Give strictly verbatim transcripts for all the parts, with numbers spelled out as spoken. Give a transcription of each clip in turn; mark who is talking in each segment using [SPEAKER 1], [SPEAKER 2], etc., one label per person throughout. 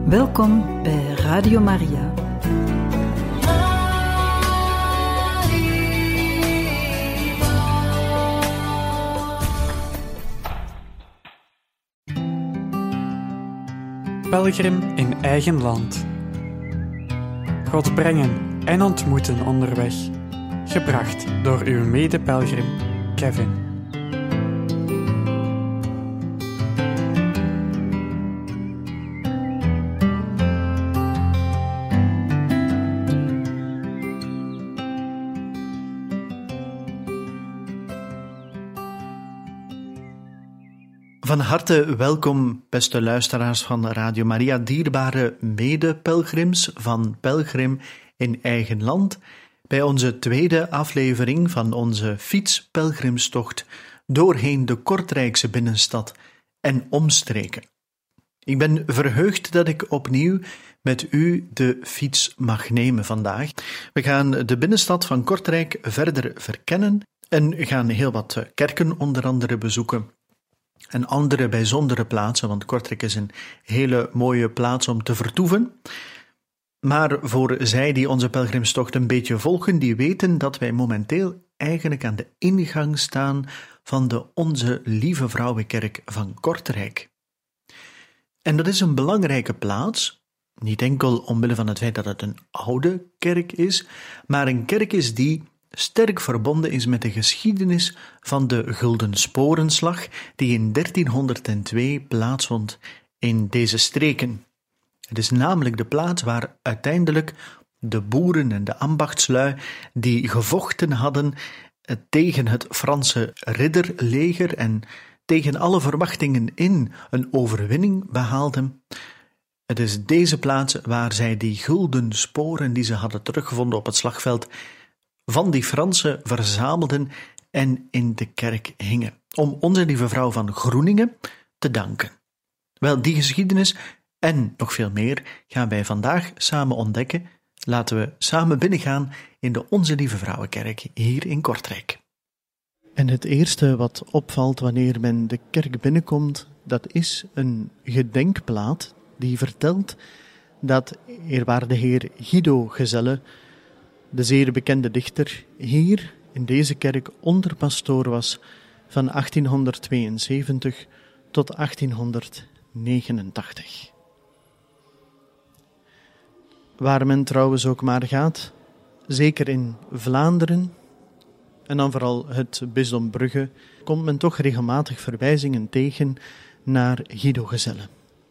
[SPEAKER 1] Welkom bij Radio Maria.
[SPEAKER 2] Pelgrim in eigen land. God brengen en ontmoeten onderweg. Gebracht door uw mede-pelgrim Kevin.
[SPEAKER 3] Van harte welkom, beste luisteraars van Radio Maria, dierbare mede-pelgrims van Pelgrim in eigen land, bij onze tweede aflevering van onze fietspelgrimstocht doorheen de Kortrijkse binnenstad en omstreken. Ik ben verheugd dat ik opnieuw met u de fiets mag nemen vandaag. We gaan de binnenstad van Kortrijk verder verkennen en gaan heel wat kerken onder andere bezoeken. En andere bijzondere plaatsen, want Kortrijk is een hele mooie plaats om te vertoeven. Maar voor zij die onze pelgrimstocht een beetje volgen, die weten dat wij momenteel eigenlijk aan de ingang staan van de Onze Lieve Vrouwenkerk van Kortrijk. En dat is een belangrijke plaats, niet enkel omwille van het feit dat het een oude kerk is, maar een kerk is die sterk verbonden is met de geschiedenis van de Gulden Sporenslag die in dertienhonderdtwee plaatsvond in deze streken. Het is namelijk de plaats waar uiteindelijk de boeren en de ambachtslui die gevochten hadden tegen het Franse ridderleger en tegen alle verwachtingen in een overwinning behaalden. Het is deze plaats waar zij die gulden sporen die ze hadden teruggevonden op het slagveld van die Fransen verzamelden en in de kerk hingen, om Onze Lieve Vrouw van Groeningen te danken. Wel, die geschiedenis en nog veel meer gaan wij vandaag samen ontdekken. Laten we samen binnengaan in de Onze Lieve Vrouwenkerk hier in Kortrijk. En het eerste wat opvalt wanneer men de kerk binnenkomt, dat is een gedenkplaat die vertelt dat eerwaarde heer Guido Gezelle, de zeer bekende dichter, hier in deze kerk onderpastoor was van achttienhonderdtweeënzeventig tot achttienhonderdnegenentachtig. Waar men trouwens ook maar gaat, zeker in Vlaanderen en dan vooral het bisdom Brugge, komt men toch regelmatig verwijzingen tegen naar Guido Gezelle.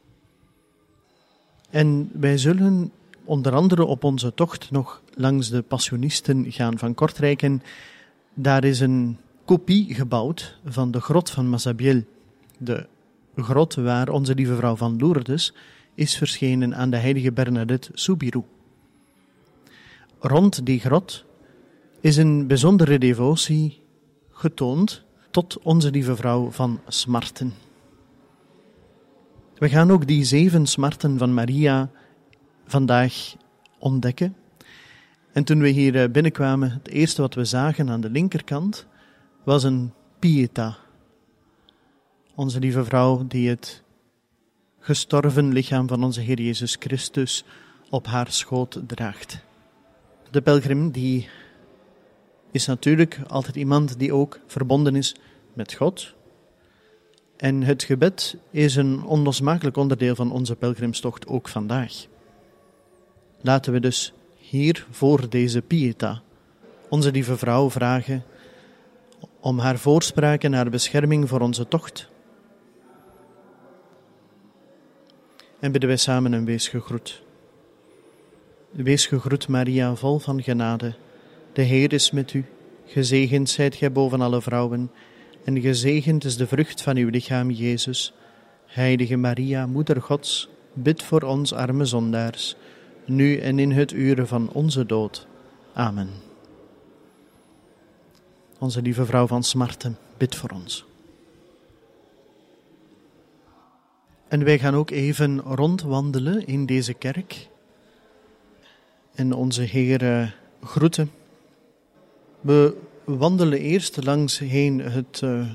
[SPEAKER 3] En wij zullen onder andere op onze tocht nog langs de Passionisten gaan van Kortrijk. En daar is een kopie gebouwd van de grot van Massabielle. De grot waar Onze Lieve Vrouw van Lourdes is verschenen aan de heilige Bernadette Soubirous. Rond die grot is een bijzondere devotie getoond tot Onze Lieve Vrouw van Smarten. We gaan ook die zeven smarten van Maria vandaag ontdekken. En toen we hier binnenkwamen, het eerste wat we zagen aan de linkerkant was een Pieta. Onze Lieve Vrouw die het gestorven lichaam van onze Heer Jezus Christus op haar schoot draagt. De pelgrim die is natuurlijk altijd iemand die ook verbonden is met God. En het gebed is een onlosmakelijk onderdeel van onze pelgrimstocht ook vandaag. Laten we dus hier voor deze Pieta Onze Lieve Vrouw vragen om haar voorspraak en haar bescherming voor onze tocht. En bidden wij samen een wees gegroet. Wees gegroet Maria, vol van genade. De Heer is met u. Gezegend zijt gij boven alle vrouwen en gezegend is de vrucht van uw lichaam, Jezus. Heilige Maria, Moeder Gods, bid voor ons arme zondaars, nu en in het uur van onze dood. Amen. Onze Lieve Vrouw van Smarten, bid voor ons. En wij gaan ook even rondwandelen in deze kerk en onze Heer groeten. We wandelen eerst langs heen het uh,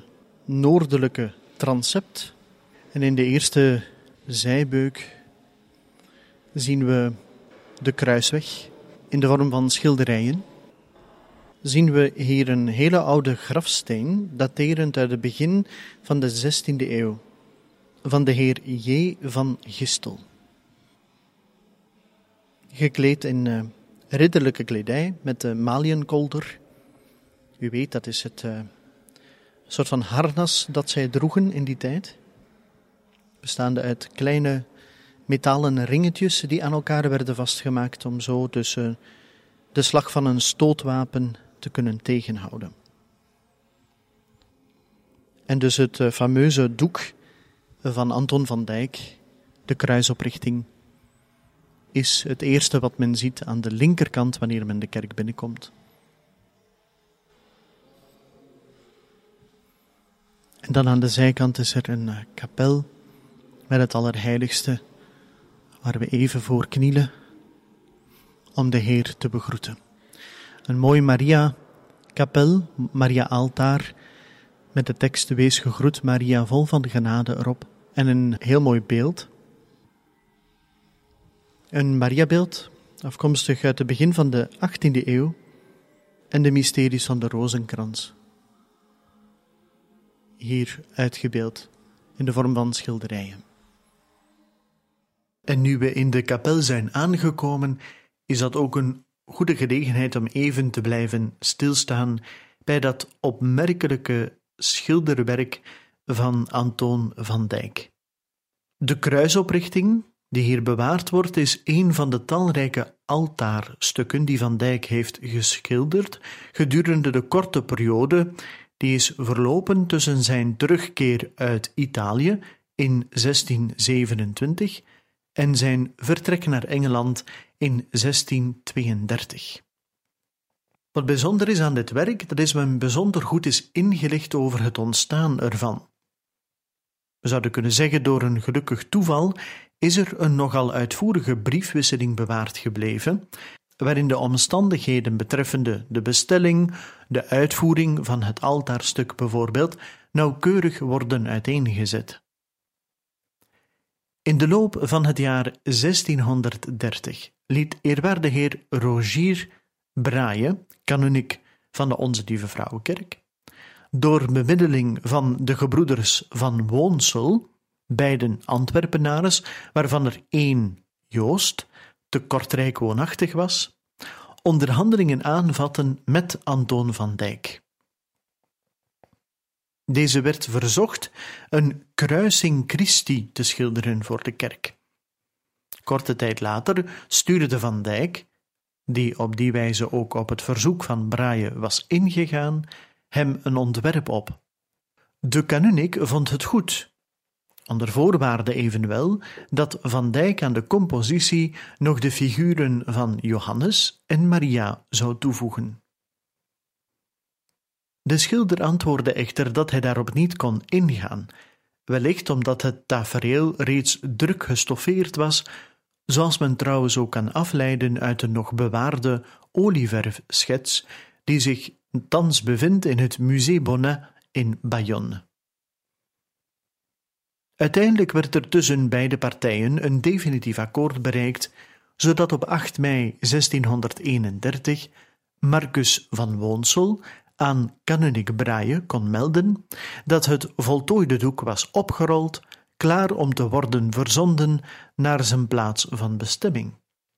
[SPEAKER 3] noordelijke transept en in de eerste zijbeuk zien we de kruisweg in de vorm van schilderijen. Zien we hier een hele oude grafsteen, daterend uit het begin van de zestiende eeuw, van de heer J. van Gistel. Gekleed in uh, ridderlijke kledij met de maliënkolder. U weet, dat is het uh, soort van harnas dat zij droegen in die tijd. Bestaande uit kleine metalen ringetjes die aan elkaar werden vastgemaakt om zo dus uh, de slag van een stootwapen te kunnen tegenhouden. En dus het uh, fameuze doek van Anton van Dijk, de kruisoprichting, is het eerste wat men ziet aan de linkerkant wanneer men de kerk binnenkomt. En dan aan de zijkant is er een uh, kapel met het Allerheiligste, waar we even voor knielen om de Heer te begroeten. Een mooi Maria-kapel, Maria-altaar, met de tekst Wees gegroet Maria, vol van genade erop. En een heel mooi beeld. Een Mariabeeld, afkomstig uit het begin van de achttiende eeuw, en de mysteries van de rozenkrans. Hier uitgebeeld in de vorm van schilderijen. En nu we in de kapel zijn aangekomen, is dat ook een goede gelegenheid om even te blijven stilstaan bij dat opmerkelijke schilderwerk van Anton van Dijk. De kruisoprichting die hier bewaard wordt, is een van de talrijke altaarstukken die Van Dijk heeft geschilderd gedurende de korte periode die is verlopen tussen zijn terugkeer uit Italië in zestien zevenentwintig en zijn vertrek naar Engeland in zestien tweeëndertig. Wat bijzonder is aan dit werk, dat is men bijzonder goed is ingelicht over het ontstaan ervan. We zouden kunnen zeggen, door een gelukkig toeval is er een nogal uitvoerige briefwisseling bewaard gebleven, waarin de omstandigheden betreffende de bestelling, de uitvoering van het altaarstuk bijvoorbeeld, nauwkeurig worden uiteengezet. In de loop van het jaar zestienhonderddertig liet eerwaarde heer Rogier Braille, kanuniek van de Onze Lieve Vrouwenkerk, door bemiddeling van de gebroeders van Woonsel, beiden Antwerpenaars, waarvan er één, Joost, te Kortrijk woonachtig was, onderhandelingen aanvatten met Anton van Dijk. Deze werd verzocht een kruising Christi te schilderen voor de kerk. Korte tijd later stuurde Van Dijk, die op die wijze ook op het verzoek van Braille was ingegaan, hem een ontwerp op. De kanuniek vond het goed, onder voorwaarde evenwel dat Van Dijk aan de compositie nog de figuren van Johannes en Maria zou toevoegen. De schilder antwoordde echter dat hij daarop niet kon ingaan, wellicht omdat het tafereel reeds druk gestoffeerd was, zoals men trouwens ook kan afleiden uit de nog bewaarde olieverfschets die zich thans bevindt in het Musée Bonnet in Bayonne. Uiteindelijk werd er tussen beide partijen een definitief akkoord bereikt, zodat op acht mei zestienhonderdeenendertig Marcus van Woonsel aan kanuniek Braille kon melden dat het voltooide doek was opgerold, klaar om te worden verzonden naar zijn plaats van bestemming.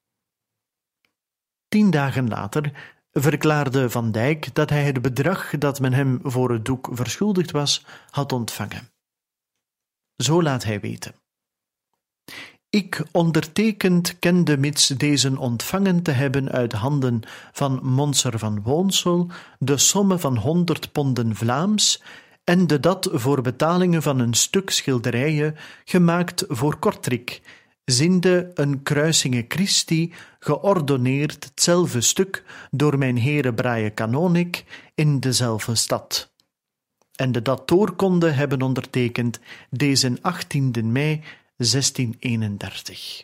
[SPEAKER 3] Tien dagen later verklaarde Van Dijk dat hij het bedrag dat men hem voor het doek verschuldigd was, had ontvangen. Zo laat hij weten. Ik ondertekend kende mits deze ontvangen te hebben uit handen van Monser van Woonsel de somme van honderd ponden Vlaams en de dat voor betalingen van een stuk schilderijen gemaakt voor Kortrijk, zinde een kruisinge Christi geordoneerd hetzelfde stuk door mijn heren Braille Kanonik in dezelfde stad. En de dat doorkonde hebben ondertekend deze achttiende mei zestien eenendertig.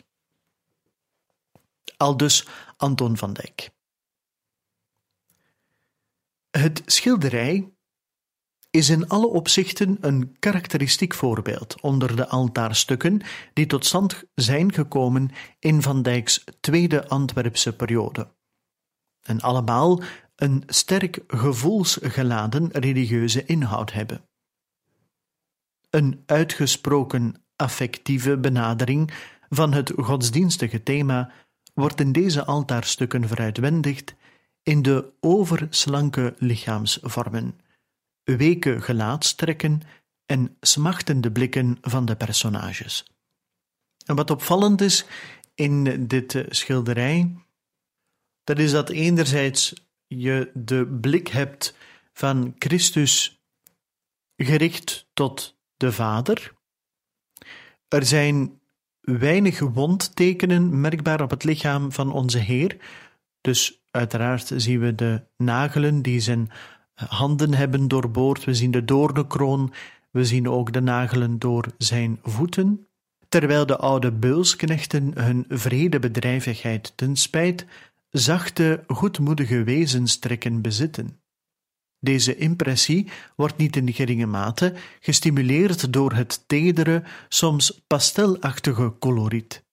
[SPEAKER 3] Aldus Anton van Dijk. Het schilderij is in alle opzichten een karakteristiek voorbeeld onder de altaarstukken die tot stand zijn gekomen in Van Dijk's tweede Antwerpse periode. En allemaal een sterk gevoelsgeladen religieuze inhoud hebben. Een uitgesproken affectieve benadering van het godsdienstige thema wordt in deze altaarstukken veruitwendigd in de overslanke lichaamsvormen, weke gelaatstrekken en smachtende blikken van de personages. En wat opvallend is in dit schilderij, dat is dat enerzijds je de blik hebt van Christus gericht tot de Vader. Er zijn weinig wondtekenen merkbaar op het lichaam van onze Heer. Dus uiteraard zien we de nagelen die zijn handen hebben doorboord. We zien de doornenkroon. We zien ook de nagelen door zijn voeten. Terwijl de oude beulsknechten hun vrede bedrijvigheid ten spijt zachte, goedmoedige wezenstrekken bezitten. Deze impressie wordt niet in geringe mate gestimuleerd door het tedere, soms pastelachtige coloriet.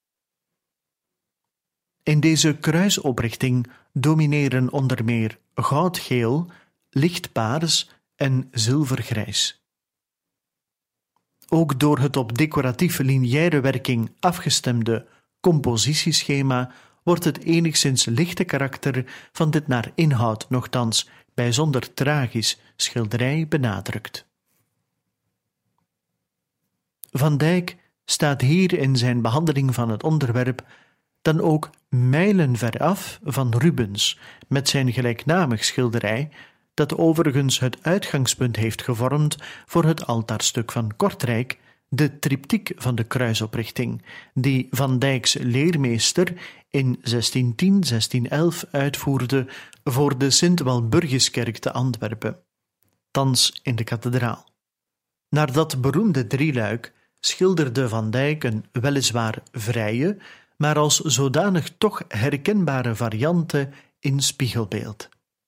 [SPEAKER 3] In deze kruisoprichting domineren onder meer goudgeel, lichtpaars en zilvergrijs. Ook door het op decoratieve lineaire werking afgestemde compositieschema wordt het enigszins lichte karakter van dit naar inhoud nochtans bijzonder tragisch schilderij benadrukt. Van Dijk staat hier in zijn behandeling van het onderwerp dan ook mijlenver af van Rubens met zijn gelijknamig schilderij, dat overigens het uitgangspunt heeft gevormd voor het altaarstuk van Kortrijk, de triptiek van de kruisoprichting, die Van Dijk's leermeester in zestien tien zestien elf uitvoerde voor de Sint-Walburgiskerk te Antwerpen, thans in de kathedraal. Naar dat beroemde drieluik schilderde Van Dijk een weliswaar vrije, maar als zodanig toch herkenbare variante in spiegelbeeld.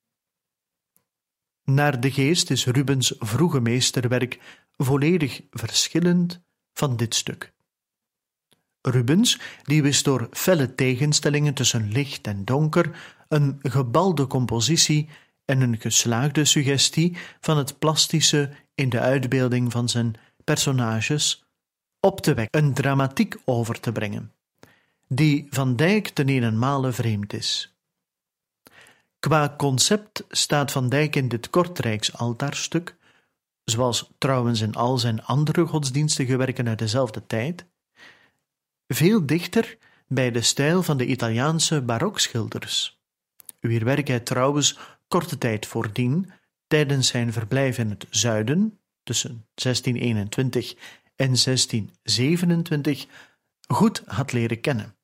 [SPEAKER 3] Naar de geest is Rubens' vroege meesterwerk volledig verschillend van dit stuk. Rubens, die wist door felle tegenstellingen tussen licht en donker een gebalde compositie en een geslaagde suggestie van het plastische in de uitbeelding van zijn personages op te wekken, een dramatiek over te brengen, die Van Dijk ten eenenmale vreemd is. Qua concept staat Van Dijk in dit Kortrijks altaarstuk, zoals trouwens in al zijn andere godsdienstige werken uit dezelfde tijd, veel dichter bij de stijl van de Italiaanse barokschilders, wier werk hij trouwens korte tijd voordien, tijdens zijn verblijf in het zuiden, tussen zestien eenentwintig en zestien zevenentwintig, goed had leren kennen.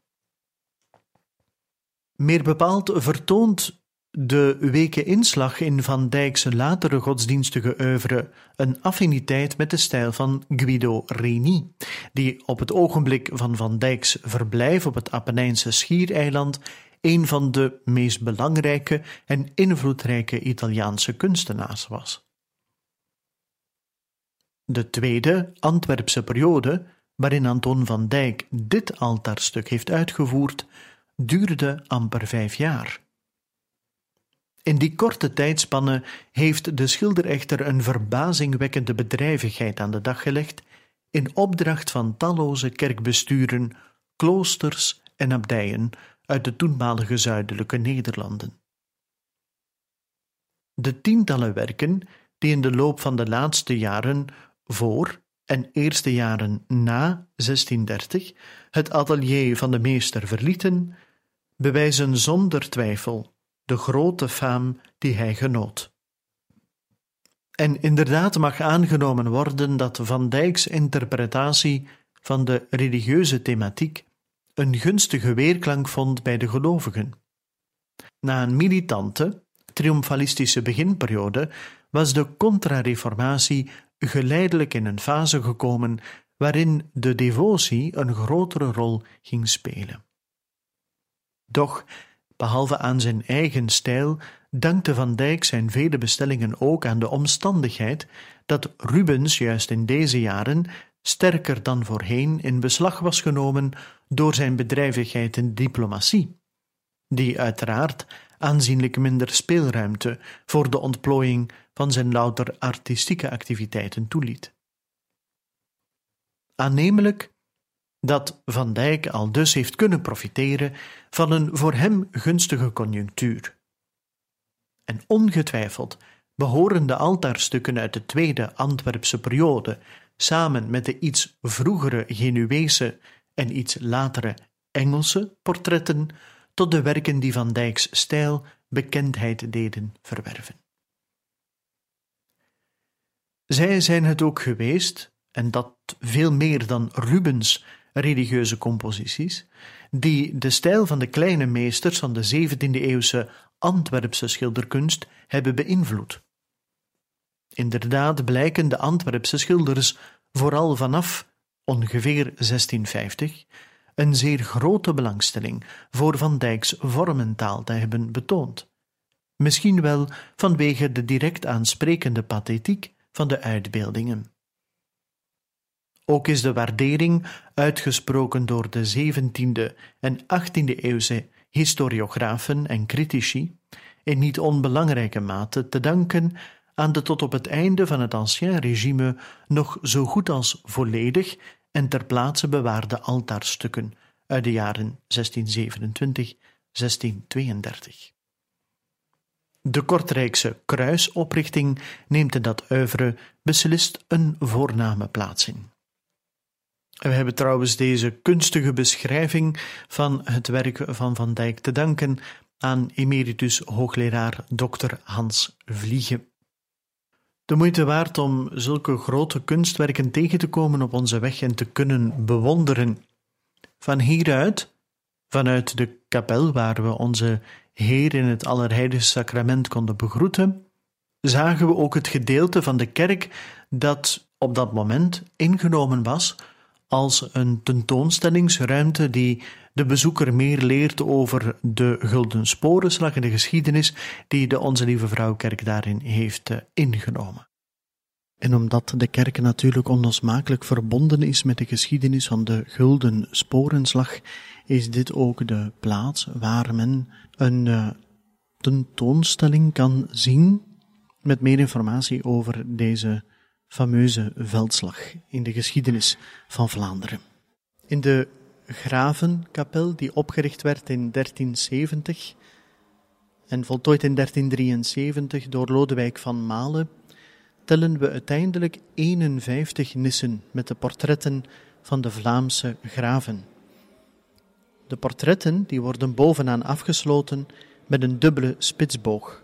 [SPEAKER 3] Meer bepaald vertoont de weke inslag in Van Dijk's latere godsdienstige oeuvre een affiniteit met de stijl van Guido Reni, die op het ogenblik van Van Dijk's verblijf op het Apennijnse schiereiland een van de meest belangrijke en invloedrijke Italiaanse kunstenaars was. De tweede Antwerpse periode, waarin Anton van Dijk dit altaarstuk heeft uitgevoerd, duurde amper vijf jaar. In die korte tijdspanne heeft de schilder echter een verbazingwekkende bedrijvigheid aan de dag gelegd in opdracht van talloze kerkbesturen, kloosters en abdijen uit de toenmalige zuidelijke Nederlanden. De tientallen werken die in de loop van de laatste jaren voor en eerste jaren na zestien dertig het atelier van de meester verlieten, bewijzen zonder twijfel de grote faam die hij genoot. En inderdaad mag aangenomen worden dat Van Dijk's interpretatie van de religieuze thematiek een gunstige weerklank vond bij de gelovigen. Na een militante, triomfalistische beginperiode was de contra-reformatie geleidelijk in een fase gekomen waarin de devotie een grotere rol ging spelen. Doch, behalve aan zijn eigen stijl, dankte Van Dyck zijn vele bestellingen ook aan de omstandigheid dat Rubens juist in deze jaren sterker dan voorheen in beslag was genomen door zijn bedrijvigheid in diplomatie, die uiteraard aanzienlijk minder speelruimte voor de ontplooiing van zijn louter artistieke activiteiten toeliet. Aannemelijk dat Van Dyck aldus heeft kunnen profiteren van een voor hem gunstige conjunctuur. En ongetwijfeld behoren de altaarstukken uit de tweede Antwerpse periode, samen met de iets vroegere Genuese en iets latere Engelse portretten, tot de werken die Van Dyck's stijl bekendheid deden verwerven. Zij zijn het ook geweest, en dat veel meer dan Rubens' religieuze composities, die de stijl van de kleine meesters van de zeventiende-eeuwse Antwerpse schilderkunst hebben beïnvloed. Inderdaad blijken de Antwerpse schilders vooral vanaf ongeveer zestienvijftig een zeer grote belangstelling voor Van Dyck's vormentaal te hebben betoond, misschien wel vanwege de direct aansprekende pathetiek van de uitbeeldingen. Ook is de waardering uitgesproken door de zeventiende en achttiende-eeuwse historiografen en critici in niet onbelangrijke mate te danken aan de tot op het einde van het Ancien Regime nog zo goed als volledig en ter plaatse bewaarde altaarstukken uit de jaren zestien zevenentwintig tot zestien tweeëndertig. De Kortrijkse kruisoprichting neemt in dat oeuvre beslist een voorname plaats in. We hebben trouwens deze kunstige beschrijving van het werk van Van Dyck te danken aan emeritus hoogleraar dokter Hans Vliege. De moeite waard om zulke grote kunstwerken tegen te komen op onze weg en te kunnen bewonderen. Van hieruit, vanuit de kapel waar we onze Heer in het Allerheiligste Sacrament konden begroeten, zagen we ook het gedeelte van de kerk dat op dat moment ingenomen was als een tentoonstellingsruimte die de bezoeker meer leert over de Gulden Sporenslag en de geschiedenis die de Onze Lieve Vrouwkerk daarin heeft ingenomen. En omdat de kerk natuurlijk onlosmakelijk verbonden is met de geschiedenis van de Gulden Sporenslag, is dit ook de plaats waar men een uh, tentoonstelling kan zien met meer informatie over deze fameuze veldslag in de geschiedenis van Vlaanderen. In de Gravenkapel, die opgericht werd in dertien zeventig en voltooid in dertien drieënzeventig door Lodewijk van Malen, tellen we uiteindelijk eenenvijftig nissen met de portretten van de Vlaamse graven. De portretten die worden bovenaan afgesloten met een dubbele spitsboog.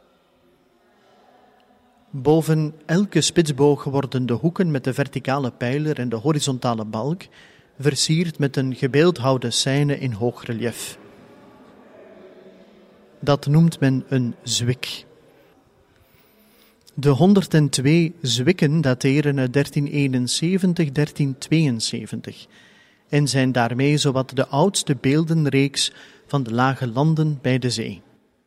[SPEAKER 3] Boven elke spitsboog worden de hoeken met de verticale pijler en de horizontale balk versierd met een gebeeldhouwde scène in hoogrelief. Dat noemt men een zwik. De honderdtwee zwikken dateren uit dertien eenenzeventig tot dertien tweeënzeventig en zijn daarmee zowat de oudste beeldenreeks van de lage landen bij de zee.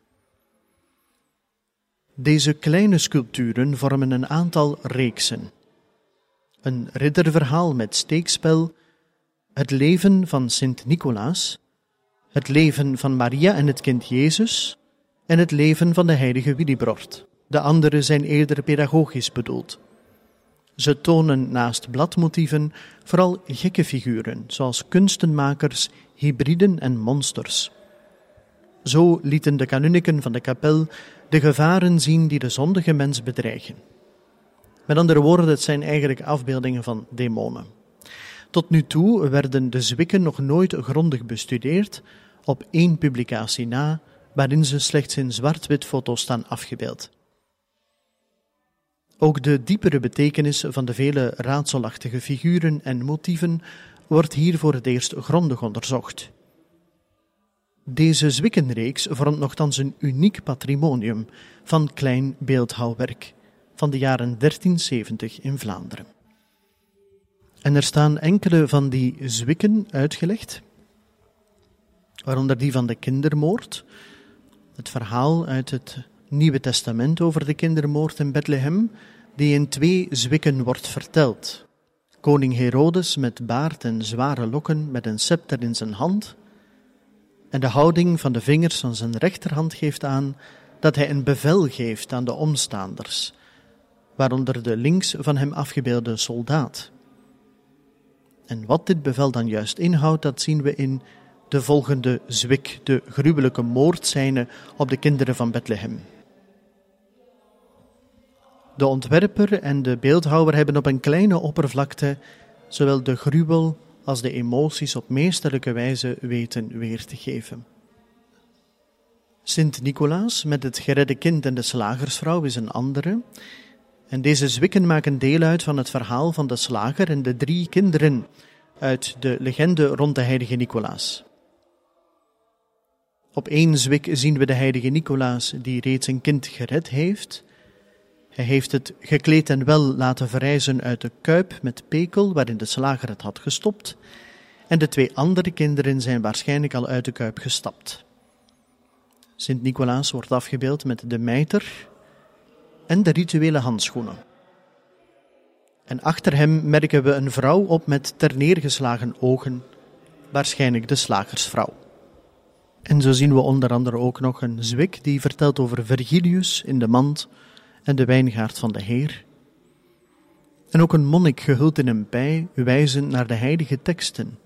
[SPEAKER 3] Deze kleine sculpturen vormen een aantal reeksen. Een ridderverhaal met steekspel, het leven van Sint Nicolaas, het leven van Maria en het kind Jezus en het leven van de heilige Willibrord. De andere zijn eerder pedagogisch bedoeld. Ze tonen naast bladmotieven vooral gekke figuren, zoals kunstenmakers, hybriden en monsters. Zo lieten de kanunniken van de kapel de gevaren zien die de zondige mens bedreigen. Met andere woorden, het zijn eigenlijk afbeeldingen van demonen. Tot nu toe werden de zwikken nog nooit grondig bestudeerd, op één publicatie na, waarin ze slechts in zwart-wit foto's staan afgebeeld. Ook de diepere betekenis van de vele raadselachtige figuren en motieven wordt hier voor het eerst grondig onderzocht. Deze zwikkenreeks vormt nochtans een uniek patrimonium van klein beeldhouwwerk van de jaren dertien zeventig in Vlaanderen. En er staan enkele van die zwikken uitgelegd, waaronder die van de kindermoord, het verhaal uit het Nieuwe Testament over de kindermoord in Bethlehem, die in twee zwikken wordt verteld. Koning Herodes met baard en zware lokken met een scepter in zijn hand, en de houding van de vingers van zijn rechterhand geeft aan dat hij een bevel geeft aan de omstaanders, waaronder de links van hem afgebeelde soldaat. En wat dit bevel dan juist inhoudt, dat zien we in de volgende zwik, de gruwelijke moordscène op de kinderen van Bethlehem. De ontwerper en de beeldhouwer hebben op een kleine oppervlakte zowel de gruwel als de emoties op meesterlijke wijze weten weer te geven. Sint Nicolaas met het geredde kind en de slagersvrouw is een andere, en deze zwikken maken deel uit van het verhaal van de slager en de drie kinderen uit de legende rond de heilige Nicolaas. Op één zwik zien we de heilige Nicolaas die reeds een kind gered heeft. Hij heeft het gekleed en wel laten verrijzen uit de kuip met pekel waarin de slager het had gestopt, en de twee andere kinderen zijn waarschijnlijk al uit de kuip gestapt. Sint Nicolaas wordt afgebeeld met de mijter en de rituele handschoenen. En achter hem merken we een vrouw op met terneergeslagen ogen, waarschijnlijk de slagersvrouw. En zo zien we onder andere ook nog een zwik die vertelt over Virgilius in de mand en de wijngaard van de Heer. En ook een monnik gehuld in een pij wijzen naar de heilige teksten.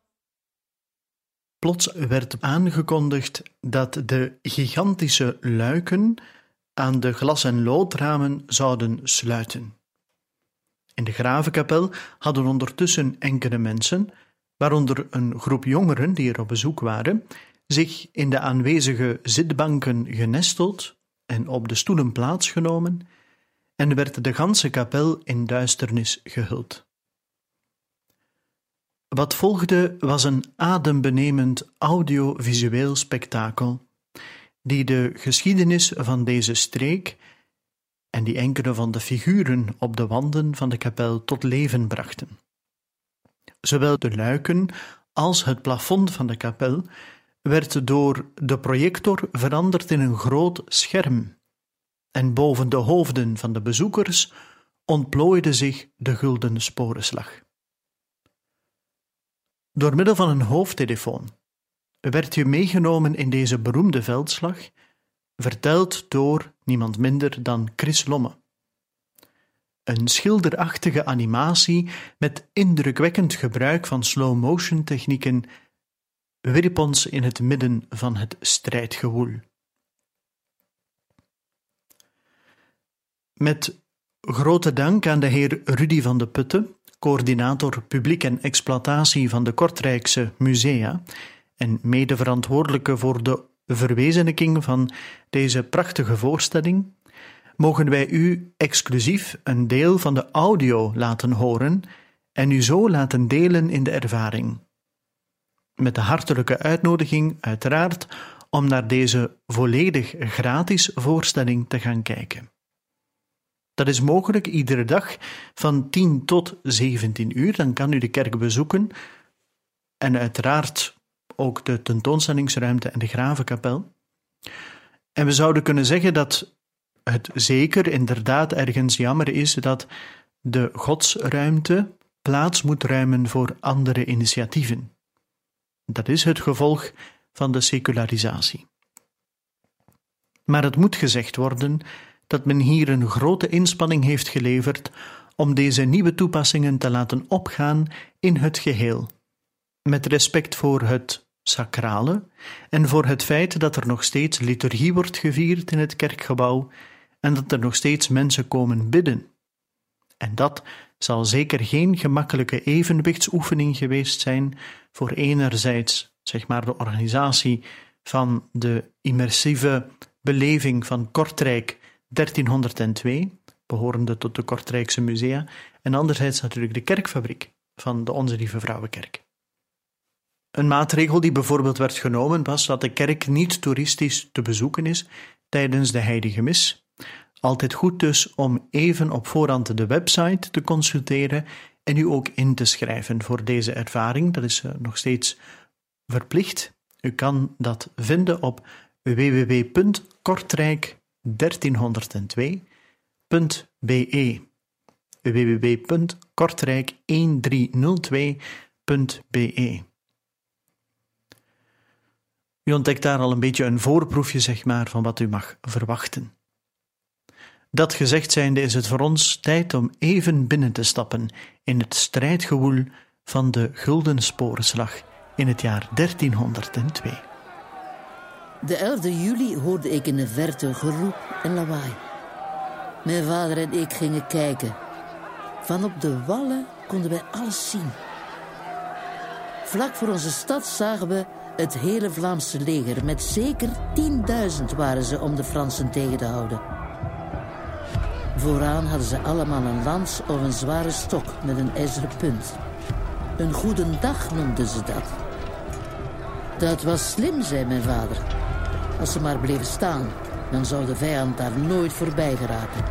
[SPEAKER 3] Plots werd aangekondigd dat de gigantische luiken aan de glas- en loodramen zouden sluiten. In de gravenkapel hadden ondertussen enkele mensen, waaronder een groep jongeren die er op bezoek waren, zich in de aanwezige zitbanken genesteld en op de stoelen plaatsgenomen, en werd de ganse kapel in duisternis gehuld. Wat volgde was een adembenemend audiovisueel spektakel, die de geschiedenis van deze streek en die enkele van de figuren op de wanden van de kapel tot leven brachten. Zowel de luiken als het plafond van de kapel werd door de projector veranderd in een groot scherm, en boven de hoofden van de bezoekers ontplooide zich de gulden sporenslag. Door middel van een hoofdtelefoon werd je meegenomen in deze beroemde veldslag, verteld door niemand minder dan Chris Lomme. Een schilderachtige animatie met indrukwekkend gebruik van slow-motion technieken wierp ons in het midden van het strijdgewoel. Met grote dank aan de heer Rudy van de Putte, coördinator publiek en exploitatie van de Kortrijkse musea en medeverantwoordelijke voor de verwezenlijking van deze prachtige voorstelling, mogen wij u exclusief een deel van de audio laten horen en u zo laten delen in de ervaring. Met de hartelijke uitnodiging, uiteraard, om naar deze volledig gratis voorstelling te gaan kijken. Dat is mogelijk iedere dag van tien tot zeventien uur, dan kan u de kerk bezoeken en uiteraard ook de tentoonstellingsruimte en de gravenkapel. En we zouden kunnen zeggen dat het zeker inderdaad ergens jammer is dat de godsruimte plaats moet ruimen voor andere initiatieven. Dat is het gevolg van de secularisatie. Maar het moet gezegd worden dat men hier een grote inspanning heeft geleverd om deze nieuwe toepassingen te laten opgaan in het geheel, met respect voor het sacrale en voor het feit dat er nog steeds liturgie wordt gevierd in het kerkgebouw en dat er nog steeds mensen komen bidden. En dat zal zeker geen gemakkelijke evenwichtsoefening geweest zijn voor enerzijds, zeg maar, de organisatie van de immersieve beleving van Kortrijk dertienhonderdtwee, behorende tot de Kortrijkse musea, en anderzijds natuurlijk de kerkfabriek van de Onze Lieve Vrouwenkerk. Een maatregel die bijvoorbeeld werd genomen was dat de kerk niet toeristisch te bezoeken is tijdens de heilige mis. Altijd goed dus om even op voorhand de website te consulteren en u ook in te schrijven voor deze ervaring. Dat is nog steeds verplicht. U kan dat vinden op w w w punt kortrijk dertienhonderdtwee punt b e. w w w punt kortrijk dertienhonderdtwee punt b e. U ontdekt daar al een beetje een voorproefje, zeg maar, van wat u mag verwachten. Dat gezegd zijnde is het voor ons tijd om even binnen te stappen in het strijdgewoel van de Gulden Sporenslag in het jaar dertienhonderdtwee.
[SPEAKER 4] De elfde juli hoorde ik in de verte geroep en lawaai. Mijn vader en ik gingen kijken. Van op de wallen konden wij alles zien. Vlak voor onze stad zagen we het hele Vlaamse leger. Met zeker tienduizend waren ze om de Fransen tegen te houden. Vooraan hadden ze allemaal een lans of een zware stok met een ijzeren punt. Een goedendag noemden ze dat. Dat was slim, zei mijn vader. Als ze maar bleven staan, dan zou de vijand daar nooit voorbij geraken.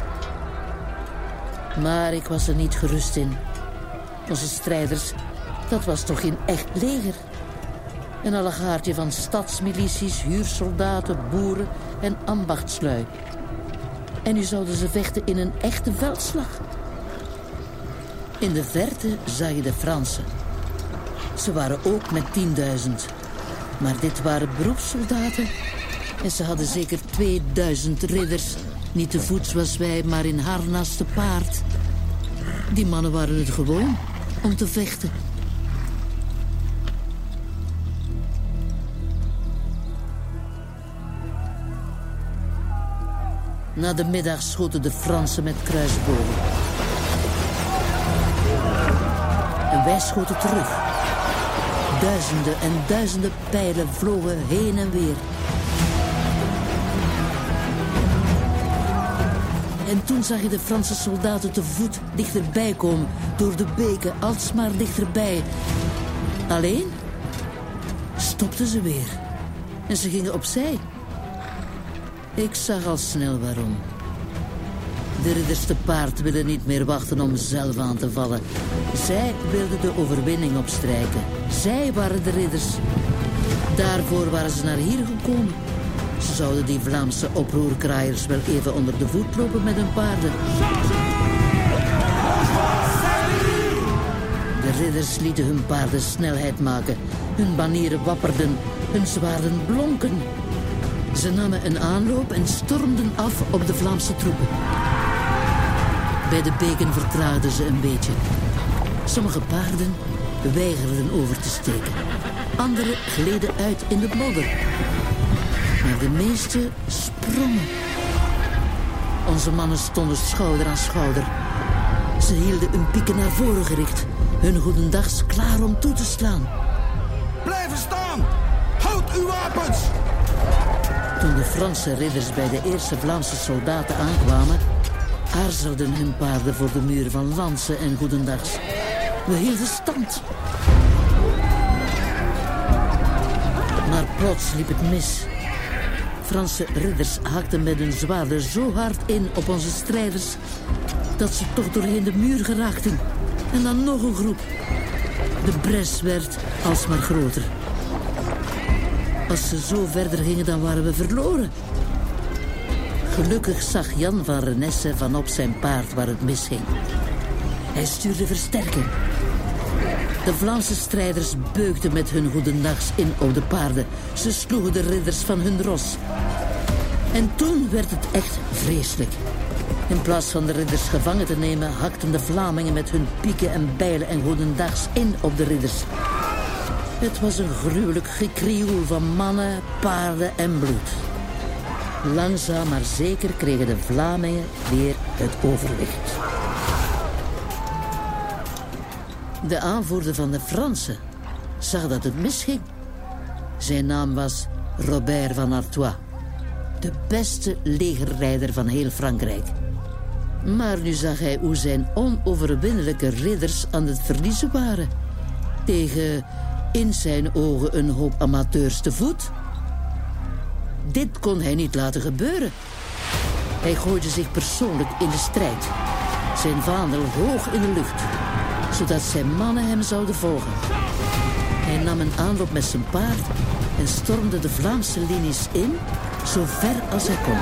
[SPEAKER 4] Maar ik was er niet gerust in. Onze strijders, dat was toch geen echt leger. Een allegaartje van stadsmilities, huursoldaten, boeren en ambachtslui. En nu zouden ze vechten in een echte veldslag. In de verte zag je de Fransen. Ze waren ook met tienduizend. Maar dit waren beroepssoldaten. En ze hadden zeker tweeduizend ridders. Niet te voet zoals wij, maar in harnas te paard. Die mannen waren het gewoon om te vechten. Na de middag schoten de Fransen met kruisbogen. En wij schoten terug. Duizenden en duizenden pijlen vlogen heen en weer. En toen zag je de Franse soldaten te voet dichterbij komen. Door de beken, alsmaar dichterbij. Alleen stopten ze weer. En ze gingen opzij. Ik zag al snel waarom. De ridders te paard willen niet meer wachten om zelf aan te vallen. Zij wilden de overwinning opstrijken. Zij waren de ridders. Daarvoor waren ze naar hier gekomen. Ze zouden die Vlaamse oproerkraaiers wel even onder de voet lopen met hun paarden. De ridders lieten hun paarden snelheid maken. Hun banieren wapperden, hun zwaarden blonken. Ze namen een aanloop en stormden af op de Vlaamse troepen. Bij de beken vertraagden ze een beetje. Sommige paarden weigerden over te steken. Andere gleden uit in de modder. Maar de meeste sprongen. Onze mannen stonden schouder aan schouder. Ze hielden hun pieken naar voren gericht. Hun goedendags klaar om toe te slaan.
[SPEAKER 5] Blijven staan! Houd uw wapens!
[SPEAKER 4] Toen de Franse ridders bij de eerste Vlaamse soldaten aankwamen, aarzelden hun paarden voor de muur van lansen en goedendags. We hielden stand. Maar plots liep het mis. Franse ridders hakten met hun zwaarden zo hard in op onze strijders dat ze toch doorheen de muur geraakten. En dan nog een groep. De bres werd alsmaar groter. Als ze zo verder gingen, dan waren we verloren. Gelukkig zag Jan van Renesse van op zijn paard waar het misging. Hij stuurde versterking. De Vlaamse strijders beukten met hun goedendags in op de paarden. Ze sloegen de ridders van hun ros. En toen werd het echt vreselijk. In plaats van de ridders gevangen te nemen, hakten de Vlamingen met hun pieken en bijlen en goedendags in op de ridders. Het was een gruwelijk gekrioel van mannen, paarden en bloed. Langzaam maar zeker kregen de Vlamingen weer het overwicht. De aanvoerder van de Fransen zag dat het misging. Zijn naam was Robert van Artois, de beste legerrijder van heel Frankrijk. Maar nu zag hij hoe zijn onoverwinnelijke ridders aan het verliezen waren. Tegen, in zijn ogen, een hoop amateurs te voet. Dit kon hij niet laten gebeuren. Hij gooide zich persoonlijk in de strijd. Zijn vaandel hoog in de lucht, zodat zijn mannen hem zouden volgen. Hij nam een aanloop met zijn paard en stormde de Vlaamse linies in, zo ver als hij kon.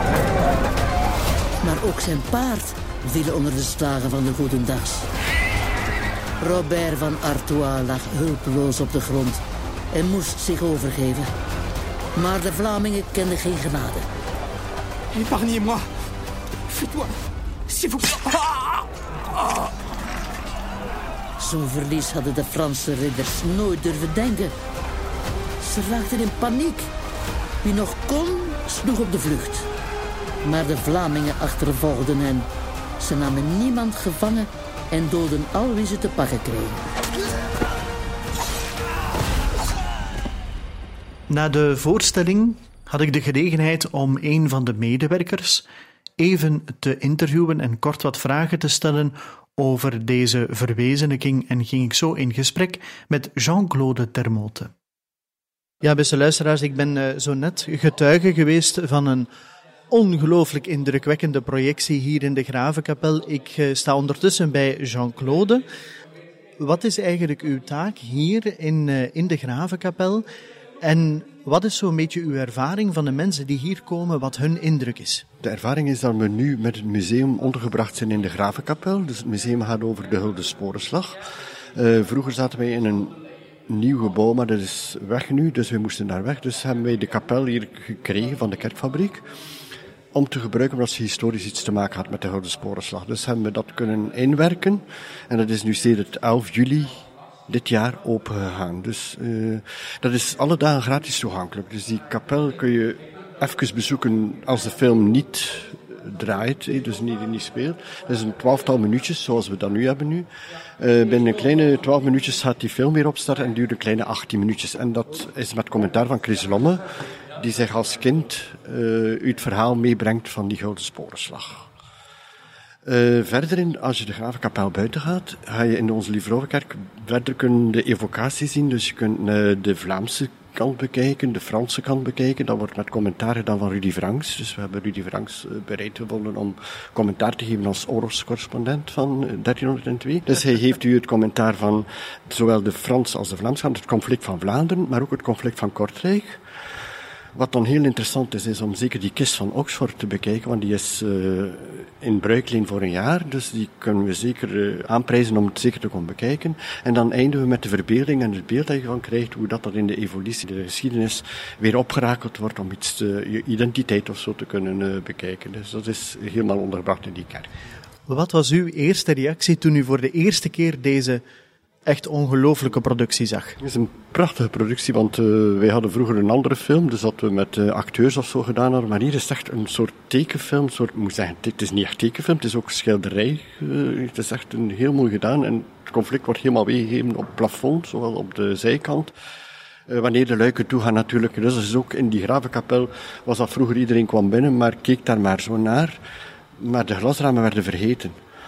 [SPEAKER 4] Maar ook zijn paard viel onder de slagen van de Goedendags. Robert van Artois lag hulpeloos op de grond en moest zich overgeven. Maar de Vlamingen kenden geen genade.
[SPEAKER 5] Épargnez-moi. Fais-toi, s'il vous plaît.
[SPEAKER 4] Zo'n verlies hadden de Franse ridders nooit durven denken. Ze raakten in paniek. Wie nog kon, sloeg op de vlucht. Maar de Vlamingen achtervolgden hen. Ze namen niemand gevangen en doodden al wie ze te pakken kregen.
[SPEAKER 3] Na de voorstelling had ik de gelegenheid om een van de medewerkers even te interviewen en kort wat vragen te stellen over deze verwezenlijking en ging ik zo in gesprek met Jean-Claude Termote. Ja, beste luisteraars, ik ben uh, zo net getuige geweest van een ongelooflijk indrukwekkende projectie hier in de Gravenkapel. Ik uh, sta ondertussen bij Jean-Claude. Wat is eigenlijk uw taak hier in, uh, in de Gravenkapel? En wat is zo'n beetje uw ervaring van de mensen die hier komen, wat hun indruk is?
[SPEAKER 6] De ervaring is dat we nu met het museum ondergebracht zijn in de Gravenkapel. Dus het museum gaat over de Gulden Sporenslag. Uh, vroeger zaten wij in een nieuw gebouw, maar dat is weg nu, dus we moesten daar weg. Dus hebben wij de kapel hier gekregen van de kerkfabriek, om te gebruiken omdat ze historisch iets te maken had met de Gulden Sporenslag. Dus hebben we dat kunnen inwerken. En dat is nu sedert elf juli dit jaar open gegaan. Dus uh, dat is alle dagen gratis toegankelijk. Dus die kapel kun je even bezoeken als de film niet draait, eh, dus niet, niet speelt. Dat is een twaalftal minuutjes, zoals we dat nu hebben nu. Uh, binnen een kleine twaalf minuutjes gaat die film weer opstarten en duurt een kleine achttien minuutjes. En dat is met commentaar van Chris Lomme, die zich als kind uh, het verhaal meebrengt van die Gulden Sporenslag. Uh, verder, in, als je de Gravenkapel buiten gaat, ga je in onze Liefvrouwenkerk verder kunnen de evocatie zien. Dus je kunt uh, de Vlaamse kant bekijken, de Franse kant bekijken. Dat wordt met commentaar gedaan van Rudy Franks. Dus we hebben Rudy Franks uh, bereid gevonden om commentaar te geven als oorlogscorrespondent van uh, dertienhonderdtwee. Dus hij geeft u het commentaar van zowel de Frans als de Vlaamse kant, het conflict van Vlaanderen, maar ook het conflict van Kortrijk. Wat dan heel interessant is, is om zeker die kist van Oxford te bekijken, want die is uh, in bruikleen voor een jaar, dus die kunnen we zeker uh, aanprijzen om het zeker te komen bekijken. En dan eindigen we met de verbeelding en het beeld dat je van krijgt, hoe dat, dat in de evolutie, de geschiedenis, weer opgerakeld wordt om iets te, je identiteit of zo te kunnen uh, bekijken. Dus dat is helemaal ondergebracht in die kerk.
[SPEAKER 3] Wat was uw eerste reactie toen u voor de eerste keer deze echt ongelooflijke productie zag?
[SPEAKER 6] Het is een prachtige productie, want uh, wij hadden vroeger een andere film, dus dat we met uh, acteurs of zo gedaan hadden, maar hier is het echt een soort tekenfilm, soort, ik moet zeggen, het is niet echt tekenfilm, het is ook schilderij, uh, het is echt een heel mooi gedaan en het conflict wordt helemaal weergegeven op het plafond, zowel op de zijkant. Uh, wanneer de luiken toe gaan natuurlijk, dus dat is ook in die Gravenkapel, was dat vroeger iedereen kwam binnen, maar keek daar maar zo naar, maar de glasramen werden vergeten.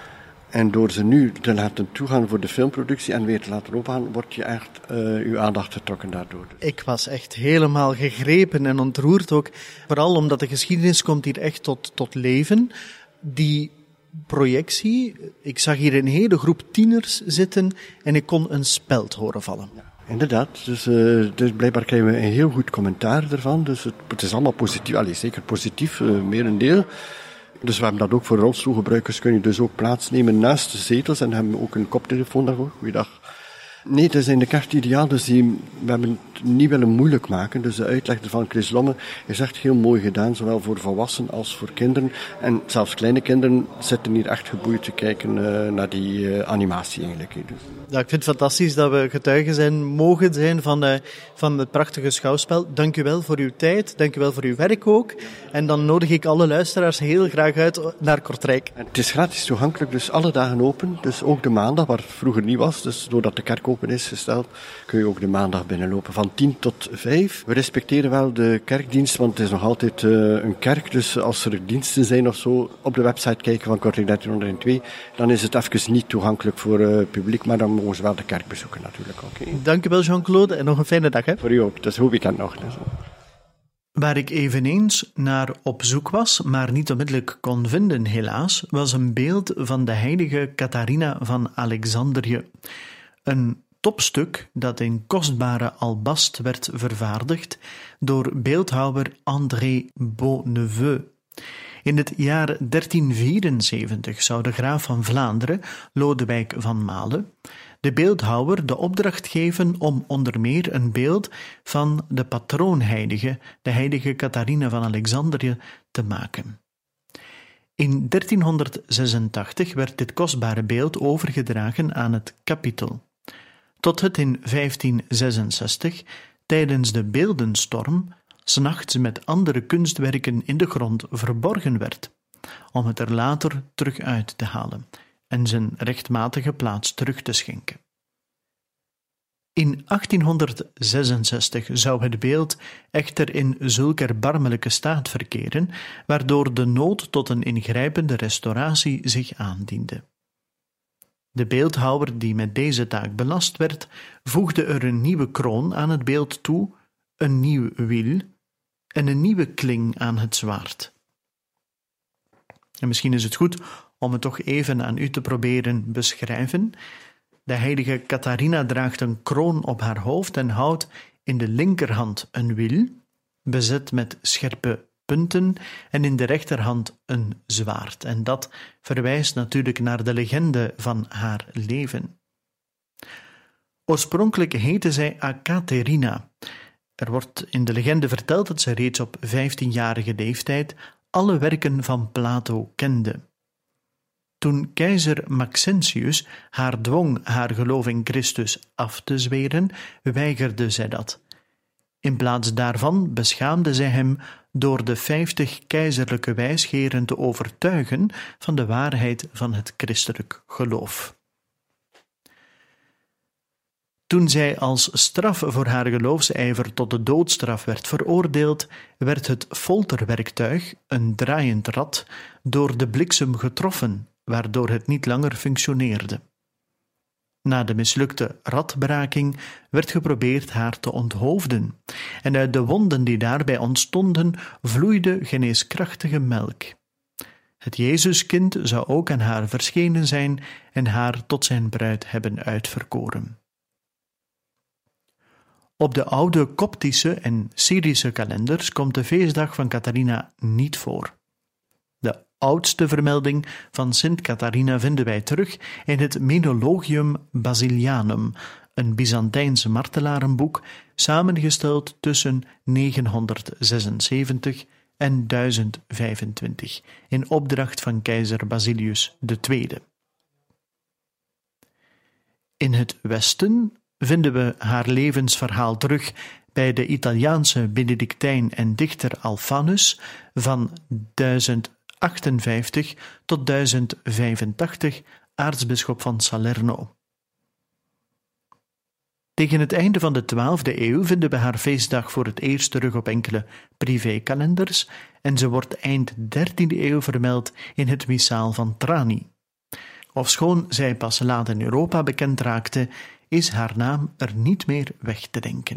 [SPEAKER 6] En door ze nu te laten toegaan voor de filmproductie en weer te laten opengaan, wordt je echt uh, uw aandacht getrokken daardoor.
[SPEAKER 3] Ik was echt helemaal gegrepen en ontroerd ook. Vooral omdat de geschiedenis komt hier echt tot, tot leven. Die projectie, ik zag hier een hele groep tieners zitten en ik kon een speld horen vallen.
[SPEAKER 6] Ja, inderdaad, dus, uh, dus blijkbaar krijgen we een heel goed commentaar ervan. Dus het, het is allemaal positief, allee, zeker positief, uh, merendeel. Dus we hebben dat ook voor rolstoelgebruikers, kun je dus ook plaatsnemen naast de zetels en hebben we ook een koptelefoon daarvoor. Goeiedag. Nee, het is in de kerk ideaal, dus die, we hebben het niet willen moeilijk maken. Dus de uitleg van Chris Lomme is echt heel mooi gedaan, zowel voor volwassenen als voor kinderen. En zelfs kleine kinderen zitten hier echt geboeid te kijken uh, naar die uh, animatie eigenlijk. Dus.
[SPEAKER 3] Ja, ik vind het fantastisch dat we getuigen zijn, mogen zijn van, uh, van het prachtige schouwspel. Dank u wel voor uw tijd, dank u wel voor uw werk ook. En dan nodig ik alle luisteraars heel graag uit naar Kortrijk.
[SPEAKER 6] En het is gratis toegankelijk, dus alle dagen open. Dus ook de maandag, waar het vroeger niet was. Dus doordat de kerk open is gesteld, kun je ook de maandag binnenlopen van tien tot vijf. We respecteren wel de kerkdienst, want het is nog altijd uh, een kerk. Dus als er diensten zijn of zo, op de website kijken van Kortrijk dertienhonderdtwee, dan is het even niet toegankelijk voor het uh, publiek, maar dan mogen ze wel de kerk bezoeken natuurlijk. Okay.
[SPEAKER 3] Dank u wel, Jean-Claude, en nog een fijne dag. Hè?
[SPEAKER 6] Voor u ook, dat is hoe weekend nog. Dus.
[SPEAKER 3] Waar ik eveneens naar op zoek was, maar niet onmiddellijk kon vinden helaas, was een beeld van de heilige Catharina van Alexandrië. Een topstuk dat in kostbare albast werd vervaardigd door beeldhouwer André Beauneveu. In het jaar dertien vierenzeventig zou de graaf van Vlaanderen, Lodewijk van Male, de beeldhouwer de opdracht geven om onder meer een beeld van de patroonheilige, de heilige Catharina van Alexandrië, te maken. In dertienhonderdzesentachtig werd dit kostbare beeld overgedragen aan het Capitool, tot het in vijftienzesenzestig, tijdens de beeldenstorm, 's nachts met andere kunstwerken in de grond verborgen werd, om het er later terug uit te halen en zijn rechtmatige plaats terug te schenken. In achttienhonderdzesenzestig zou het beeld echter in zulk erbarmelijke staat verkeren, waardoor de nood tot een ingrijpende restauratie zich aandiende. De beeldhouwer die met deze taak belast werd, voegde er een nieuwe kroon aan het beeld toe, een nieuw wiel en een nieuwe kling aan het zwaard. En misschien is het goed om het toch even aan u te proberen beschrijven. De heilige Catharina draagt een kroon op haar hoofd en houdt in de linkerhand een wiel, bezet met scherpe punten, en in de rechterhand een zwaard. En dat verwijst natuurlijk naar de legende van haar leven. Oorspronkelijk heette zij Akaterina. Er wordt in de legende verteld dat ze reeds op vijftienjarige leeftijd alle werken van Plato kende. Toen keizer Maxentius haar dwong haar geloof in Christus af te zweren, weigerde zij dat. In plaats daarvan beschaamde zij hem door de vijftig keizerlijke wijsgeren te overtuigen van de waarheid van het christelijk geloof. Toen zij als straf voor haar geloofsijver tot de doodstraf werd veroordeeld, werd het folterwerktuig, een draaiend rad, door de bliksem getroffen, waardoor het niet langer functioneerde. Na de mislukte radbraking werd geprobeerd haar te onthoofden, en uit de wonden die daarbij ontstonden vloeide geneeskrachtige melk. Het Jezuskind zou ook aan haar verschenen zijn en haar tot zijn bruid hebben uitverkoren. Op de oude Koptische en Syrische kalenders komt de feestdag van Catharina niet voor. De oudste vermelding van Sint Catharina vinden wij terug in het Menologium Basilianum, een Byzantijns martelarenboek, samengesteld tussen negenhonderdzesenzeventig en duizend vijfentwintig, in opdracht van keizer Basilius de Tweede. In het Westen vinden we haar levensverhaal terug bij de Italiaanse Benedictijn en dichter Alfanus van duizend achtenvijftig tot duizend vijfentachtig, aartsbisschop van Salerno. Tegen het einde van de twaalfde eeuw vinden we haar feestdag voor het eerst terug op enkele privékalenders en ze wordt eind dertiende eeuw vermeld in het missaal van Trani. Ofschoon zij pas laat in Europa bekend raakte, is haar naam er niet meer weg te denken.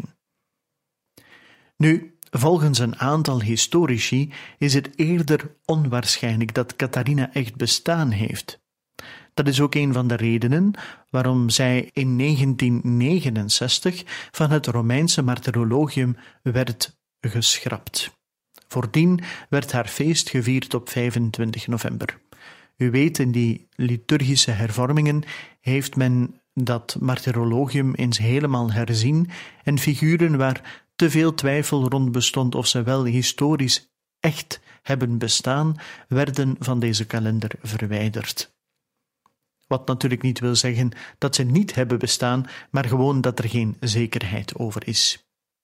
[SPEAKER 3] Nu, volgens een aantal historici is het eerder onwaarschijnlijk dat Catharina echt bestaan heeft. Dat is ook een van de redenen waarom zij in negentien negenenzestig van het Romeinse martyrologium werd geschrapt. Voordien werd haar feest gevierd op vijfentwintig november. U weet, in die liturgische hervormingen heeft men dat martyrologium eens helemaal herzien en figuren waar te veel twijfel rond bestond of ze wel historisch echt hebben bestaan, werden van deze kalender verwijderd. Wat natuurlijk niet wil zeggen dat ze niet hebben bestaan, maar gewoon dat er geen zekerheid over is.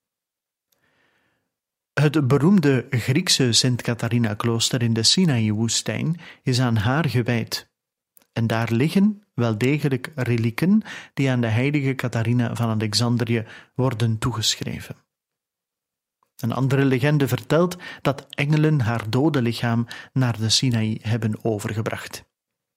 [SPEAKER 3] Het beroemde Griekse Sint-Catharina-klooster in de Sinaï-woestijn is aan haar gewijd. En daar liggen wel degelijk relieken die aan de heilige Catharina van Alexandrië worden toegeschreven. Een andere legende vertelt dat engelen haar dode lichaam naar de Sinaï hebben overgebracht.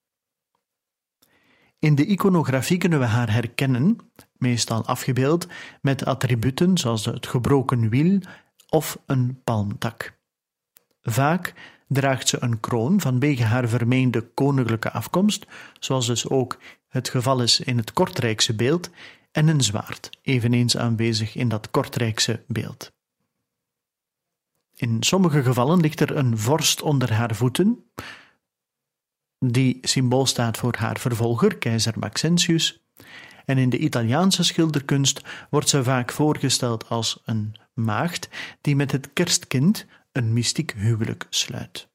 [SPEAKER 3] In de iconografie kunnen we haar herkennen, meestal afgebeeld met attributen zoals het gebroken wiel of een palmtak. Vaak draagt ze een kroon vanwege haar vermeende koninklijke afkomst, zoals dus ook het geval is in het Kortrijkse beeld, en een zwaard, eveneens aanwezig in dat Kortrijkse beeld. In sommige gevallen ligt er een vorst onder haar voeten, die symbool staat voor haar vervolger, keizer Maxentius, en in de Italiaanse schilderkunst wordt ze vaak voorgesteld als een maagd die met het kerstkind een mystiek huwelijk sluit.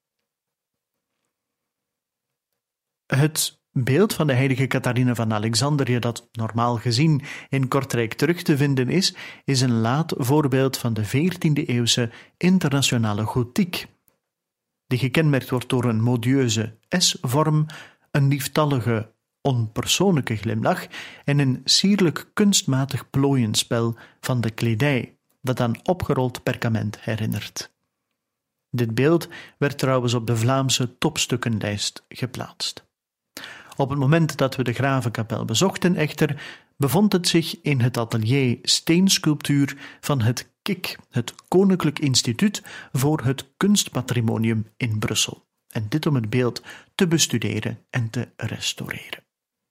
[SPEAKER 3] Het beeld van de heilige Catharina van Alexandrië, dat normaal gezien in Kortrijk terug te vinden is, is een laat voorbeeld van de veertiende-eeuwse internationale gotiek, die gekenmerkt wordt door een modieuze S-vorm, een lieftallige, onpersoonlijke glimlach en een sierlijk kunstmatig plooienspel van de kledij, dat aan opgerold perkament herinnert. Dit beeld werd trouwens op de Vlaamse topstukkenlijst geplaatst. Op het moment dat we de Gravenkapel bezochten echter, bevond het zich in het atelier steensculptuur van het K I C, het Koninklijk Instituut voor het Kunstpatrimonium in Brussel. En dit om het beeld te bestuderen en te restaureren.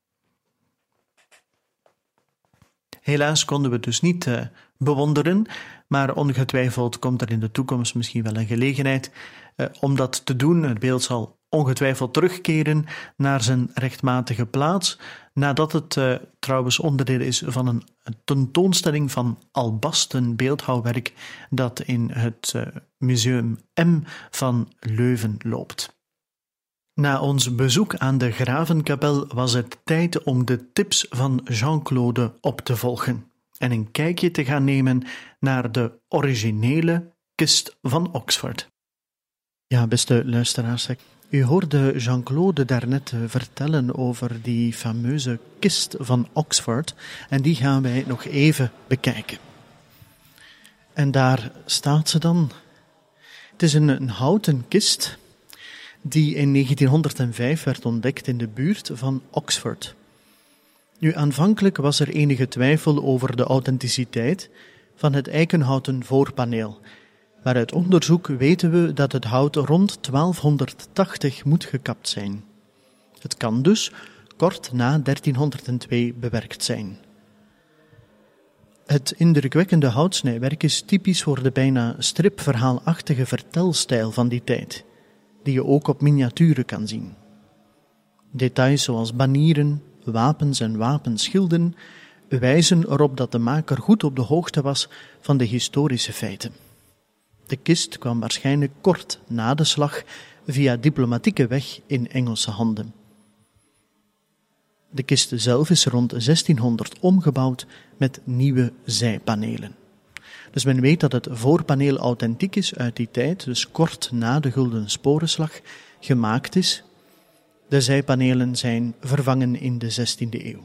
[SPEAKER 3] Helaas konden we het dus niet uh, bewonderen, maar ongetwijfeld komt er in de toekomst misschien wel een gelegenheid uh, om dat te doen. Het beeld zal ongetwijfeld terugkeren naar zijn rechtmatige plaats, nadat het uh, trouwens onderdeel is van een tentoonstelling van albasten beeldhouwwerk dat in het uh, Museum M van Leuven loopt. Na ons bezoek aan de Gravenkapel was het tijd om de tips van Jean-Claude op te volgen en een kijkje te gaan nemen naar de originele kist van Oxford. Ja, beste luisteraars, u hoorde Jean-Claude daarnet vertellen over die fameuze kist van Oxford en die gaan wij nog even bekijken. En daar staat ze dan. Het is een, een houten kist die in negentienhonderdvijf werd ontdekt in de buurt van Oxford. Nu, aanvankelijk was er enige twijfel over de authenticiteit van het eikenhouten voorpaneel, maar uit onderzoek weten we dat het hout rond twaalfhonderdtachtig moet gekapt zijn. Het kan dus kort na dertienhonderdtwee bewerkt zijn. Het indrukwekkende houtsnijwerk is typisch voor de bijna stripverhaalachtige vertelstijl van die tijd, die je ook op miniaturen kan zien. Details zoals banieren, wapens en wapenschilden wijzen erop dat de maker goed op de hoogte was van de historische feiten. De kist kwam waarschijnlijk kort na de slag via diplomatieke weg in Engelse handen. De kist zelf is rond zestienhonderd omgebouwd met nieuwe zijpanelen. Dus men weet dat het voorpaneel authentiek is uit die tijd, dus kort na de Gulden Sporenslag gemaakt is. De zijpanelen zijn vervangen in de zestiende eeuw.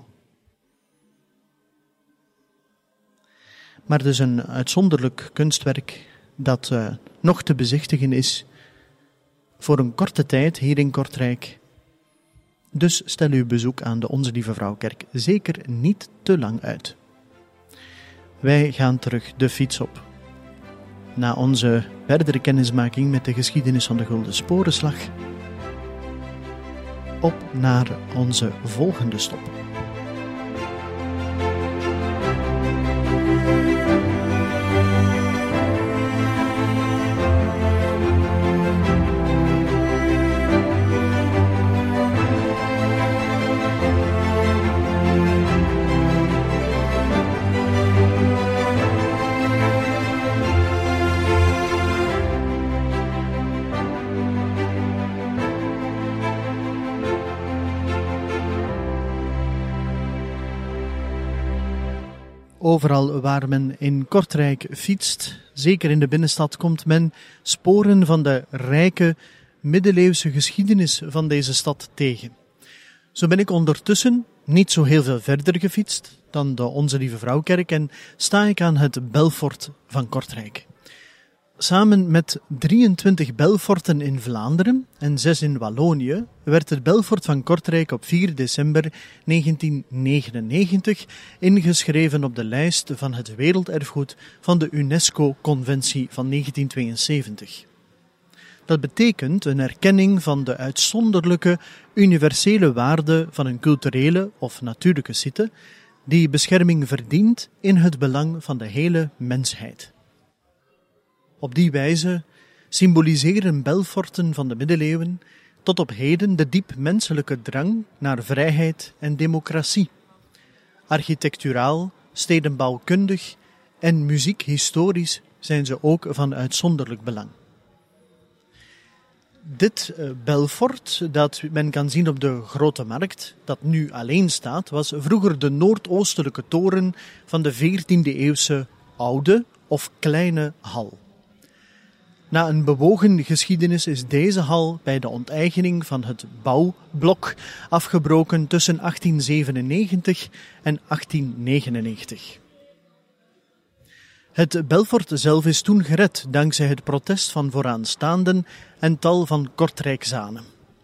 [SPEAKER 3] Maar dus een uitzonderlijk kunstwerk dat uh, nog te bezichtigen is voor een korte tijd hier in Kortrijk. Dus stel uw bezoek aan de Onze Lieve Vrouwkerk zeker niet te lang uit. Wij gaan terug de fiets op. Na onze verdere kennismaking met de geschiedenis van de Gulden Sporenslag, op naar onze volgende stop. Overal waar men in Kortrijk fietst, zeker in de binnenstad, komt men sporen van de rijke middeleeuwse geschiedenis van deze stad tegen. Zo ben ik ondertussen niet zo heel veel verder gefietst dan de Onze Lieve Vrouwkerk en sta ik aan het Belfort van Kortrijk. Samen met drieëntwintig Belforten in Vlaanderen en zes in Wallonië werd het Belfort van Kortrijk op vier december negentien negenennegentig ingeschreven op de lijst van het werelderfgoed van de UNESCO-conventie van negentien tweeënzeventig. Dat betekent een erkenning van de uitzonderlijke, universele waarde van een culturele of natuurlijke site die bescherming verdient in het belang van de hele mensheid. Op die wijze symboliseren belforten van de middeleeuwen tot op heden de diep menselijke drang naar vrijheid en democratie. Architecturaal, stedenbouwkundig en muziekhistorisch zijn ze ook van uitzonderlijk belang. Dit uh, belfort, dat men kan zien op de Grote Markt, dat nu alleen staat, was vroeger de noordoostelijke toren van de veertiende-eeuwse oude of kleine hal. Na een bewogen geschiedenis is deze hal bij de onteigening van het bouwblok afgebroken tussen achttien zevenennegentig en achttien negenennegentig. Het belfort zelf is toen gered dankzij het protest van vooraanstaanden en tal van Kortrijkzanen.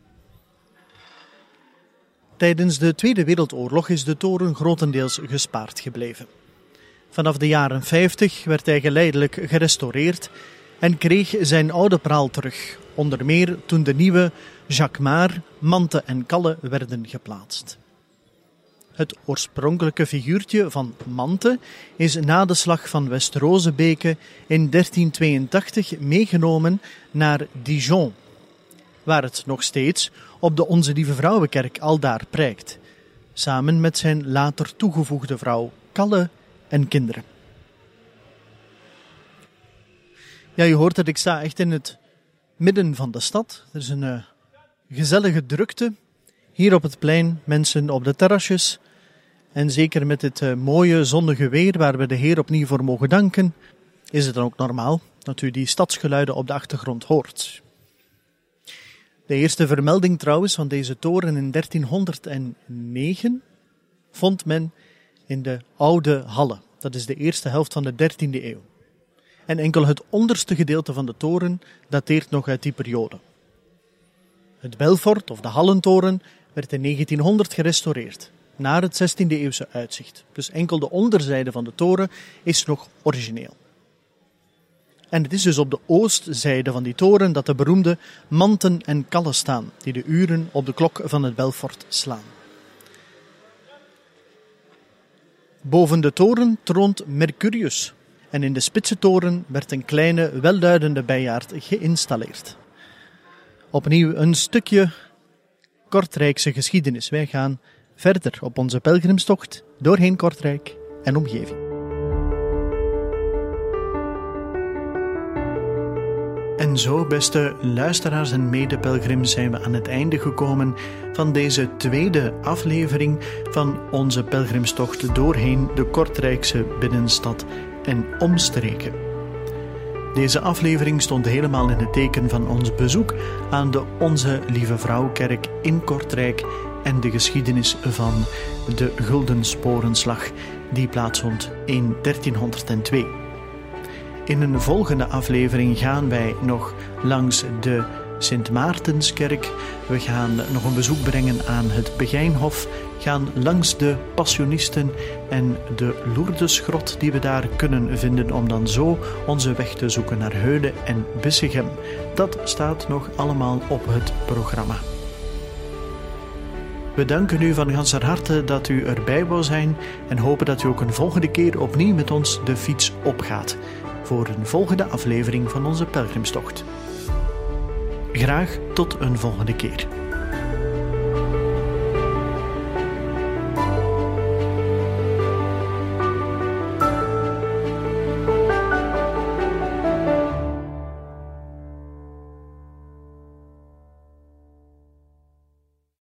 [SPEAKER 3] Tijdens de Tweede Wereldoorlog is de toren grotendeels gespaard gebleven. Vanaf de jaren vijftig werd hij geleidelijk gerestaureerd en kreeg zijn oude praal terug, onder meer toen de nieuwe Jacquemart, manten en kallen werden geplaatst. Het oorspronkelijke figuurtje van Mante is na de slag van West-Rozebeke in dertien tweeëntachtig meegenomen naar Dijon, waar het nog steeds op de Onze Lieve Vrouwenkerk aldaar prijkt, samen met zijn later toegevoegde vrouw Kalle en kinderen. Ja, je hoort dat ik sta echt in het midden van de stad. Er is een uh, gezellige drukte. Hier op het plein, mensen op de terrasjes. En zeker met dit uh, mooie zonnige weer waar we de Heer opnieuw voor mogen danken, is het dan ook normaal dat u die stadsgeluiden op de achtergrond hoort. De eerste vermelding trouwens van deze toren in dertienhonderdnegen vond men in de Oude Halle. Dat is de eerste helft van de dertiende eeuw. En enkel het onderste gedeelte van de toren dateert nog uit die periode. Het belfort of de Hallentoren werd in negentienhonderd gerestaureerd, naar het zestiende eeuwse uitzicht. Dus enkel de onderzijde van de toren is nog origineel. En het is dus op de oostzijde van die toren dat de beroemde manten en kallen staan, die de uren op de klok van het belfort slaan. Boven de toren troont Mercurius en in de spitse toren werd een kleine, welluidende bijaard geïnstalleerd. Opnieuw een stukje Kortrijkse geschiedenis. Wij gaan verder op onze pelgrimstocht doorheen Kortrijk en omgeving. En zo, beste luisteraars en medepelgrims, zijn we aan het einde gekomen van deze tweede aflevering van onze pelgrimstocht doorheen de Kortrijkse binnenstad en omstreken. Deze aflevering stond helemaal in het teken van ons bezoek aan de Onze Lieve Vrouwenkerk in Kortrijk en de geschiedenis van de Gulden Sporenslag die plaatsvond in dertienhonderdtwee. In een volgende aflevering gaan wij nog langs de Sint Maartenskerk. We gaan nog een bezoek brengen aan het Begijnhof, gaan langs de Passionisten en de Lourdesgrot die we daar kunnen vinden om dan zo onze weg te zoeken naar Heude en Bissegem. Dat staat nog allemaal op het programma. We danken u van ganser harte dat u erbij wou zijn en hopen dat u ook een volgende keer opnieuw met ons de fiets opgaat voor een volgende aflevering van onze pelgrimstocht. Graag tot een volgende keer.